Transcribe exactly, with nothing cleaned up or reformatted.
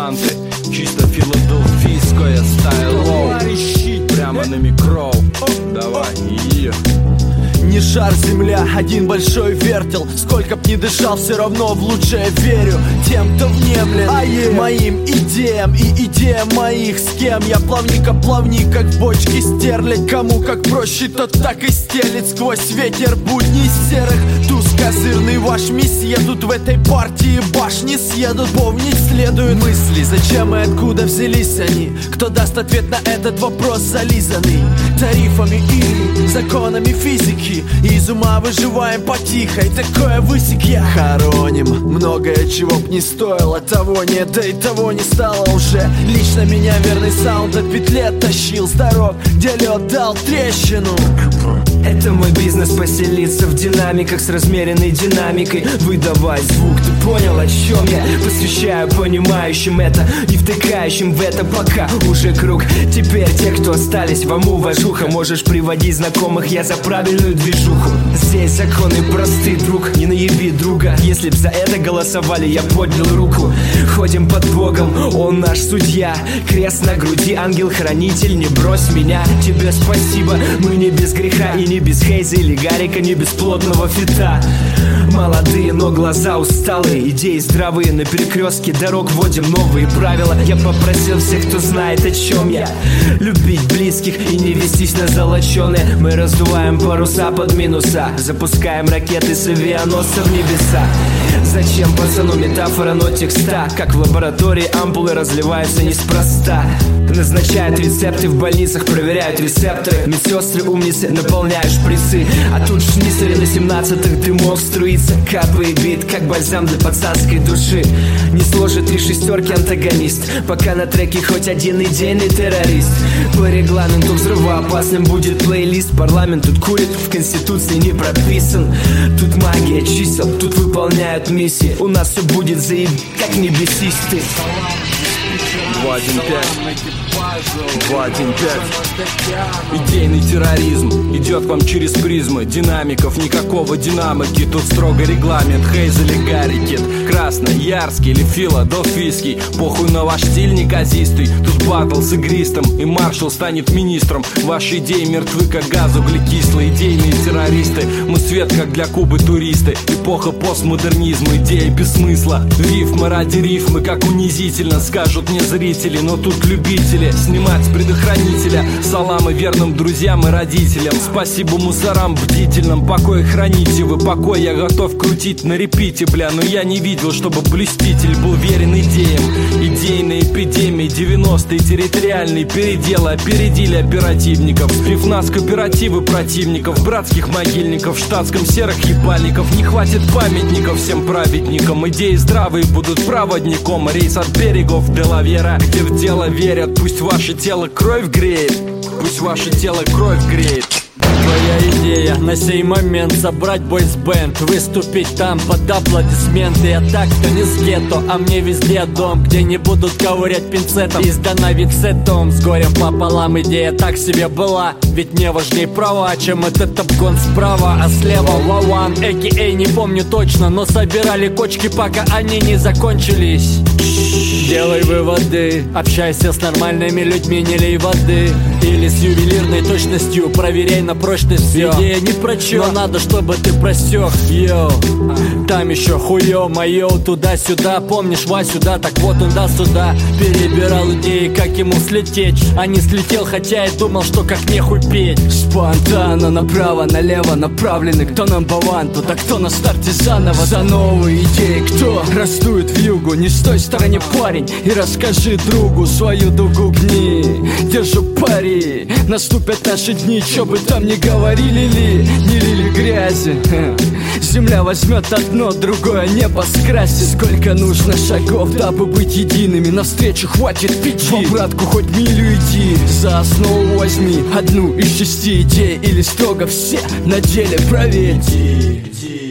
таланты. Чисто филадельфийское стайлоу. Прямо на микро. Давай, ее. Не шар, земля, один большой вертел. Сколько б ни дышал, все равно в лучшее верю. Тем, кто внемлет а моим идеям и идеям моих. С кем я плавника плавник, как в бочке стерлядь. Кому как проще, тот так и стелит. Сквозь ветер будней серых туз козырный ваш месье. Тут в этой партии башни съедут. Помнить следует мысли, зачем и откуда взялись они. Кто даст ответ на этот вопрос, зализанный тарифами и законами физики. Из ума выживаем потихо, и такое высек я. Хороним многое, чего б не стоило. Того нет, да и того не стало уже. Лично меня верный саунд от петли тащил с дорог, где лед дал трещину. Это мой бизнес, поселиться в динамиках с размеренной динамикой. Выдавай звук, ты понял, о чем я? Посвящаю понимающим это, не втыкающим в это пока уже круг. Теперь те, кто остались, вам уважуха. Можешь приводить знакомых, я за правильную движуху. Здесь законы просты, друг, не наеби друга. Если б за это голосовали, я поднял руку. Ходим под Богом, он наш судья. Крест на груди, ангел-хранитель, не брось меня. Тебе спасибо, мы не без греха и не без Хейза или Гарика, не без плотного фита. Молодые, но глаза усталые, идеи здравые. На перекрестке дорог вводим новые правила. Я попросил всех, кто знает, о чем я, любить близких и не вестись на золоченые. Мы раздуваем паруса под минуса, запускаем ракеты с авианосца в небеса. Зачем пацану метафора, но текста? Как в лаборатории ампулы разливаются неспроста. Назначают рецепты в больницах, проверяют рецепторы. Медсестры умницы, наполняют шприцы. А тут шницели на семнадцатых дымов струится. Капает бит, как бальзам для пацанской души. Не сложит три шестерки антагонист, пока на треке хоть один идейный террорист. По регламенту взрывоопасным будет плейлист. Парламент тут курит, в конституции не прописан. Тут магия чисел, тут выполняют миссии. У нас все будет заеб, как не бесись ты. два один пять два один пять Идейный терроризм идет к вам через призмы динамиков, никакого динамики. Тут строго регламент, Хейз или Гаррикет, красноярский или филадельфийский. Похуй на ваш стиль неказистый. Тут баттл с игристом, и маршал станет министром. Ваши идеи мертвы, как газ углекислый. Идейные террористы, мы свет, как для Кубы туристы. Эпоха постмодернизма, идея без смысла. Рифмы ради рифмы, как унизительно скажут мне зрители. Но тут любители снимать с предохранителя. Саламы верным друзьям и родителям. Спасибо мусорам бдительным. Покой храните вы, покой я готов крутить на репите, бля. Но я не видел, чтобы блюститель был верен идеям. Идейные эпидемии, девяностые территориальные переделы опередили оперативников. Сбив нас кооперативы противников, братских могильников, в штатском серых ебальников. Не хватит памятников всем праведникам. Идеи здравые будут проводником. Рейс от берегов Делавера, где в дело верят. Пусть ваше тело кровь греет, пусть ваше тело кровь греет. Твоя идея на сей момент собрать бойсбенд, выступить там под аплодисменты. Я так, кто не с гетто, а мне везде дом, где не будут ковырять пинцетом. Издана вицетом, с горем пополам. Идея так себе была, ведь мне важнее права, чем этот обгон справа. А слева Лауан, а.к.а. не помню точно, но собирали кочки, пока они не закончились. Делай выводы, общайся с нормальными людьми, не лей воды. Или с ювелирной точностью проверяй на прочность все. Идея не про чё, но надо, чтобы ты просёк. Йоу, там еще хуё моё, туда-сюда. Помнишь Васю, да? Так вот он да сюда перебирал идеи, как ему слететь. А не слетел, хотя и думал, что как нехуй петь. Спонтанно направо, налево направлены. Кто number one, тут, а кто на старте заново. За новые идеи, кто растует в югу. Не с той стороне, парень, и расскажи другу свою дугу гни. Держу пари, наступят наши дни, чё бы там ни говорили ли, не лили грязи. Земля возьмет одно, другое небо скрасит. Сколько нужно шагов, дабы быть едиными. Навстречу хватит пяти, в обратку хоть милю иди. За основу возьми одну из шести идей, или строго все на деле проверь.